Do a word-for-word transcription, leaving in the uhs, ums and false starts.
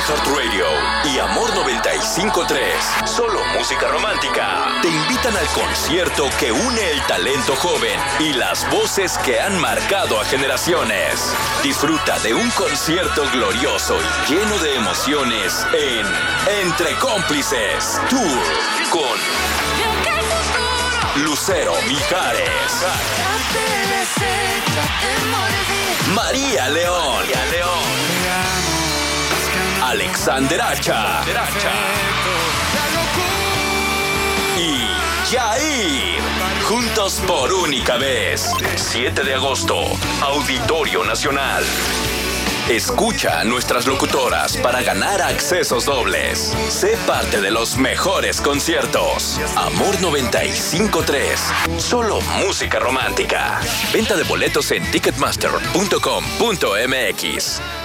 iHeartRadio y Amor noventa y cinco punto tres, Solo Música Romántica, te invitan al concierto que une el talento joven y las voces que han marcado a generaciones. Disfruta de un concierto glorioso y lleno de emociones en Entre Cómplices Tour con Lucero Mijares, María León, Alexander Hacha y Yair, juntos por única vez. siete de agosto, Auditorio Nacional. Escucha a nuestras locutoras para ganar accesos dobles. Sé parte de los mejores conciertos. Amor noventa y cinco punto tres, Solo Música Romántica. Venta de boletos en ticketmaster punto com punto m x.